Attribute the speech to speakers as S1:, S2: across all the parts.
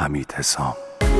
S1: حمید حسام.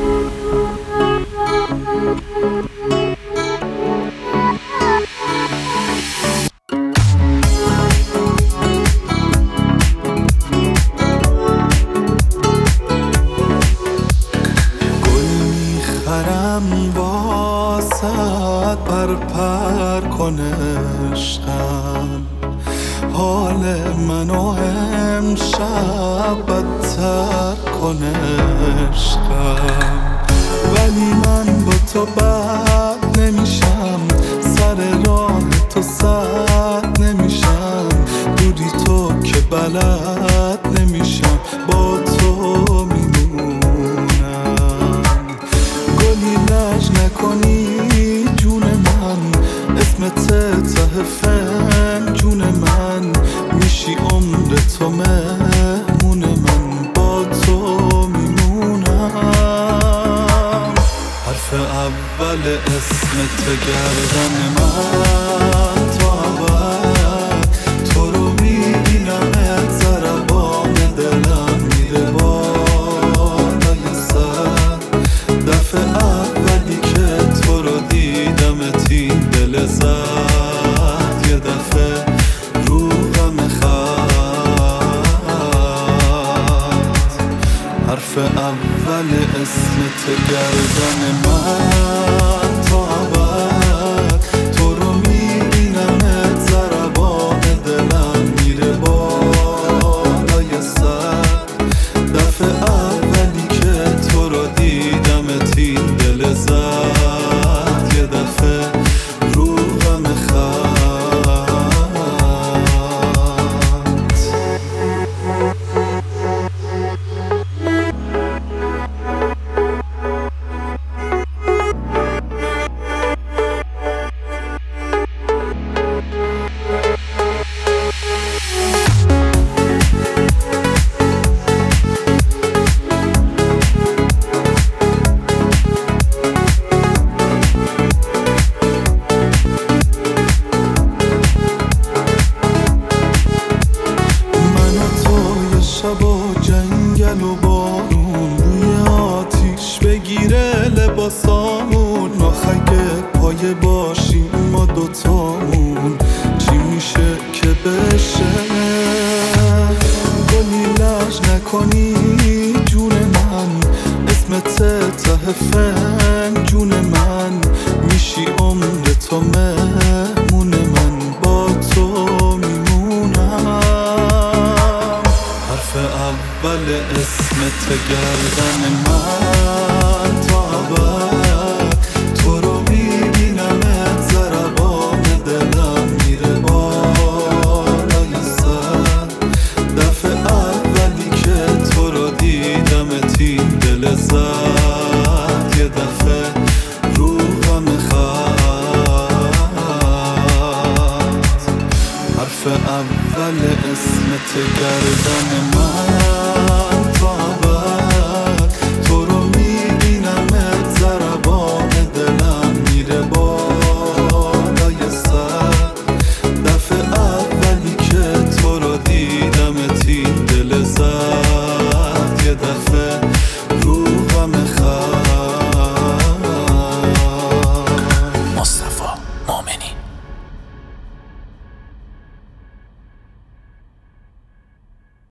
S2: واسد پر کنه عشقم، حال منو امشب بدتر کنه عشقم. ولی من با تو بد نمیشم، سر راه تو سد نمیشم، دوری تو که بلد نمیشم، با تو نکنی جون من، اسمت ته فنجون من، میشی عمر تو مهمون من، با تو میمونم. حرف اول اسمت گردن من، تا ابد تو رو میبینم، ضربان دلم میره بالای سر. دفعه اولی که تو رو دیدمت این دل زد، یه دفعه رو غم خط. حرف اول اسمت گردن من، تا ابد تو رو میبینم، ضربان دلم میره بالای سر. دفعه اولی که تو رو دیدمت این دل زد، یه دفعه رو غم خط. شبا جنگل و بارون، روی آتیش بگیره لباسامون، ناخگه پایه باشیم ما دوتامون، چی میشه که بشه؟ گلی لج نکنی جون من، اسمت ته فنجون من، میشی عمر تو مهمون من، با تو میمونم. حرف اول اسمت گردن من،